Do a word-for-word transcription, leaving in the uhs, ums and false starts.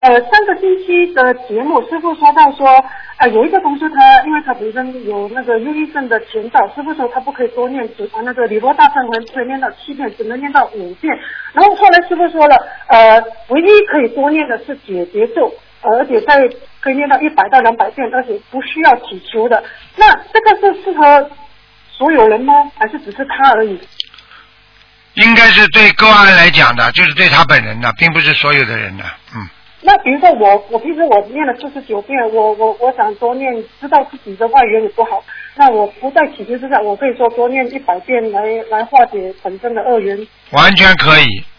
呃，上个星期的节目，师傅说到说，呃，有一个同学他，因为他本身有那个忧郁症的前兆，师傅说他不可以多念只啊那个礼佛大忏悔可以念到七遍，只能念到五遍。然后后来师傅说了，呃，唯一可以多念的是解结咒，呃而且在可以念到一百到两百遍，而且不需要祈求的。那这个是适合所有人吗？还是只是他而已？ 应该是对个案来讲的，就是对他本人的，并不是所有的人的，嗯。 那比如说我，我平时我念了四十九遍，我我我想多念，知道自己的外缘有多好，那我不在祈求之下，我可以说多念一百遍来来化解本身的恶缘。 完全可以。